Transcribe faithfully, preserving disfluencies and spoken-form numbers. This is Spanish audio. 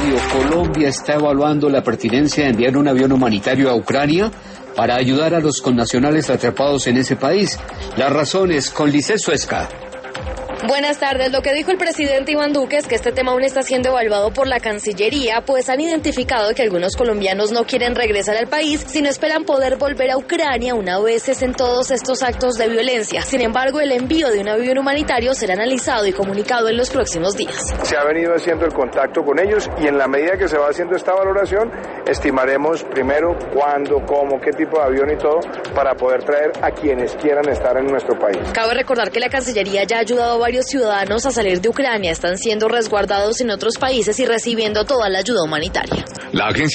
Radio, Colombia está evaluando la pertinencia de enviar un avión humanitario a Ucrania para ayudar a los connacionales atrapados en ese país. Las razones con Lice Suezca. Buenas tardes. Lo que dijo el presidente Iván Duque es que este tema aún está siendo evaluado por la Cancillería, pues han identificado que algunos colombianos no quieren regresar al país, sino esperan poder volver a Ucrania una vez cesen todos estos actos de violencia. Sin embargo, el envío de un avión humanitario será analizado y comunicado en los próximos días. Se ha venido haciendo el contacto con ellos y en la medida que se va haciendo esta valoración, estimaremos primero cuándo, cómo, qué tipo de avión y todo, para poder traer a quienes quieran estar en nuestro país. Cabe recordar que la Cancillería ya ha ayudado a varios ciudadanos a salir de Ucrania, están siendo resguardados en otros países y recibiendo toda la ayuda humanitaria. La agencia